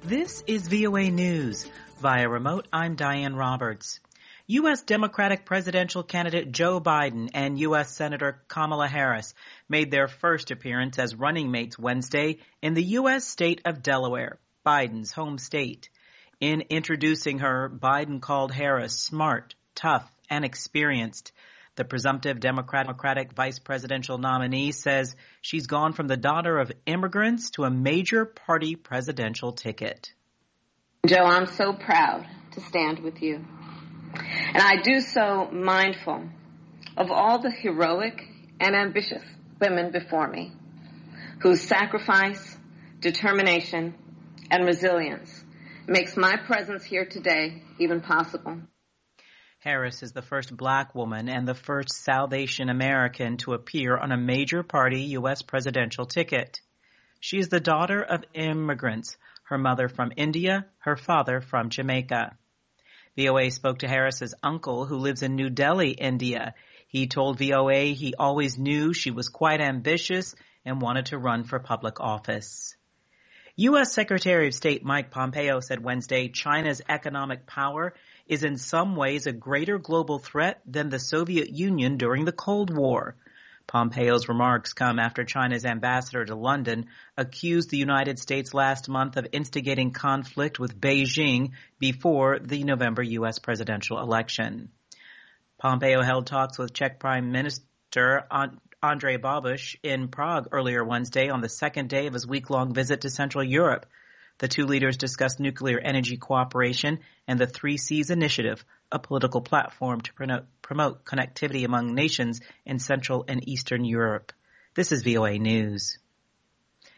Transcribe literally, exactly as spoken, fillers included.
This is V O A News. Via remote, I'm Diane Roberts. U S Democratic presidential candidate Joe Biden and U S Senator Kamala Harris made their first appearance as running mates Wednesday in the U S state of Delaware, Biden's home state. In introducing her, Biden called Harris smart, tough, and experienced. The presumptive Democratic vice presidential nominee says she's gone from the daughter of immigrants to a major party presidential ticket. Joe, I'm so proud to stand with you. And I do so mindful of all the heroic and ambitious women before me whose sacrifice, determination, and resilience makes my presence here today even possible. Harris is the first black woman and the first South Asian American to appear on a major party U S presidential ticket. She is the daughter of immigrants, her mother from India, her father from Jamaica. V O A spoke to Harris's uncle, who lives in New Delhi, India. He told V O A he always knew she was quite ambitious and wanted to run for public office. U S Secretary of State Mike Pompeo said Wednesday China's economic power is in some ways a greater global threat than the Soviet Union during the Cold War. Pompeo's remarks come after China's ambassador to London accused the United States last month of instigating conflict with Beijing before the November U S presidential election. Pompeo held talks with Czech Prime Minister Andrej Babiš in Prague earlier Wednesday on the second day of his week-long visit to Central Europe. The two leaders discussed nuclear energy cooperation and the Three Seas Initiative, a political platform to promote connectivity among nations in Central and Eastern Europe. This is V O A News.